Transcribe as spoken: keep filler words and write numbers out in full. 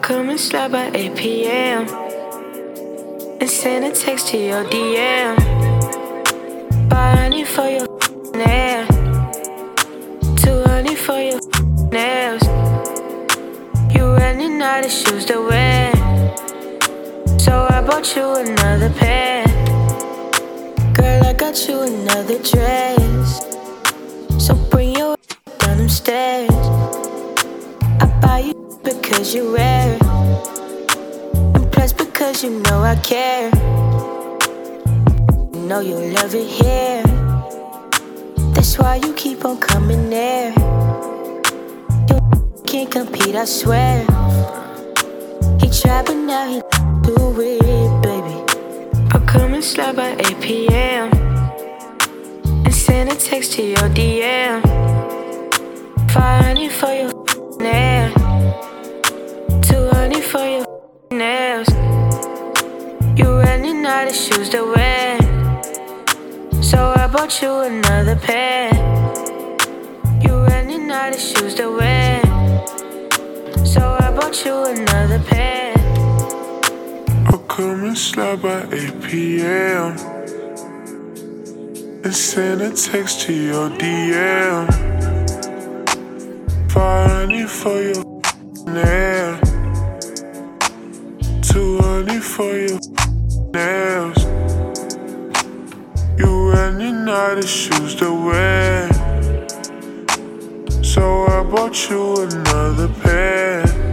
come and slide by eight p.m. and send a text to your D M. Buy honey for your nail, two honey for your nails. You running out of shoes to wear, so I bought you another pair. Girl, I got you another dress, so bring your down them stairs. I buy you because you wear it, and plus because you know I care. You know you'll love it here, that's why you keep on coming there. You can't compete, I swear. He tried but now he do it, baby. I'll come and slide by eight p.m. and send a text to your D M. Five honey for your nail, two honey for your nails. You running out of shoes to wear, so I bought you another pair. You running out of shoes to wear, so I bought you another pair. I'll come and slide by eight p.m. and send a text to your D M. Five honey for your nail, two honey for your nails. You running out of shoes to wear, so I bought you another pair.